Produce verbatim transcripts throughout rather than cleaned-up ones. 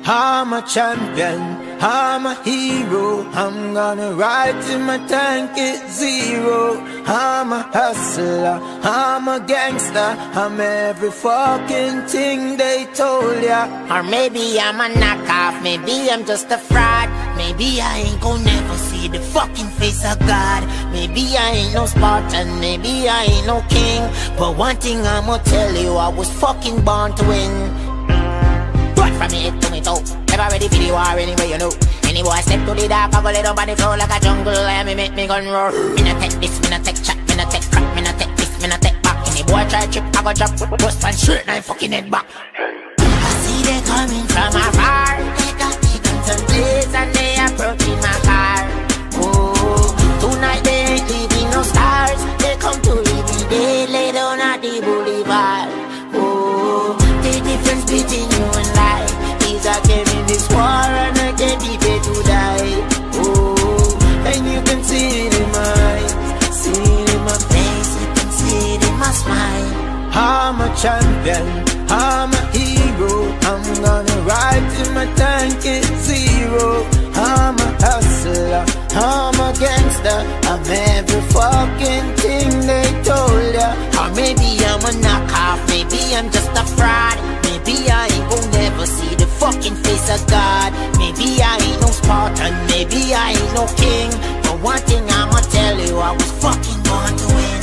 I'm a champion, I'm a hero. I'm gonna ride till my tank is zero. I'm a hustler, I'm a gangster. I'm every fucking thing they told ya. Or maybe I'm a knockoff, maybe I'm just a fraud. Maybe I ain't gon' never see the fucking face of God. Maybe I ain't no Spartan, maybe I ain't no king. But one thing I'ma tell you, I was fucking born to win. Right from me head to me toe, never ready for the war anyway, you know. Any boy step to the dark, I go lay down by the floor like a jungle. I me make me gun roar. Me not take this, me not take chat, me not take crap, me not take this, me not take back. Any boy try trip, I go drop, bust and straight, and I fucking head back. I see they coming from afar. They got me guns and blades and they approaching my car. Oh, tonight they ain't leaving no stars. They come to leave me, they lay down at the boulevard. Oh, the difference between you and I is I came in this war and I can't be paid to die. Oh, and you can see it in my eyes, see it in my face, you can see it in my smile. I'm a champion, I'm a hero. I'm gonna ride till my tank is zero. I'm a hustler, I'm a gangster. I'm every fucking thing they told ya. Or maybe I'm a knockoff, maybe I'm just a fraud. Maybe I ain't gon' never see the fucking face of God. Maybe I ain't no Spartan, maybe I ain't no king. But one thing I'ma tell you, I was fucking born to win.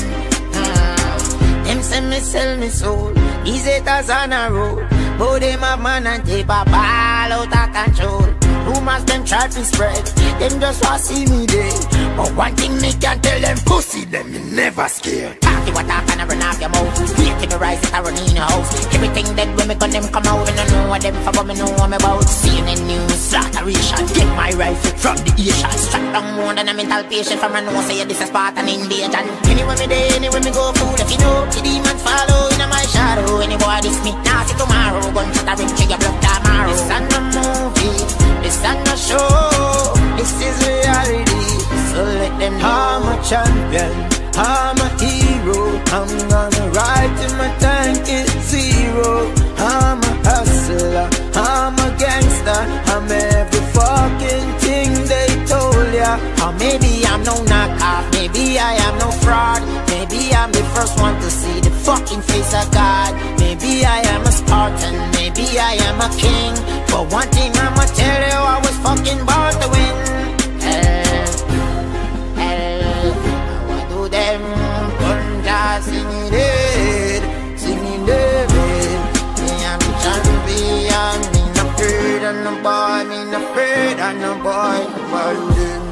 mm. Them send me sell me soul, these haters on a road. But them have man and tape a ball out of control. Rumors them try to spread, them just want see me dead. But one thing me can tell them, pussy them you never scared. Talk you what talk and I run off your mouth. Wait till the rise that I run in your house. Everything dead when me gun them come out. And I know what them for, but me know what me about. C N N news, slaughteration. Get my rifle from the Asian. Strap down more than a mental patient. From I know say this is part an invasion. Anywhere me day, anywhere me go food. If you know, the demons follow in my shadow. Any boy this me, now see tomorrow. Gun to the ring, trigger blood tomorrow. This ain't a movie, this ain't a show. This is reality, so let them know. I'm a champion, I'm a hero. I'm gonna ride till my tank is zero. I'm a hustler, I'm a gangster. I'm every fucking thing they told ya. Or maybe I'm no knockoff, maybe I am no fraud. Maybe I'm the first one to see the fucking face of God. Maybe I am a Spartan, maybe I am a king. But one thing I'ma tell you, I was fucking born to win. Hell, hell, what do them punjas singing dead, singing dead? Me am champion, me not afraid of no boy, me not afraid of no boy. What do them?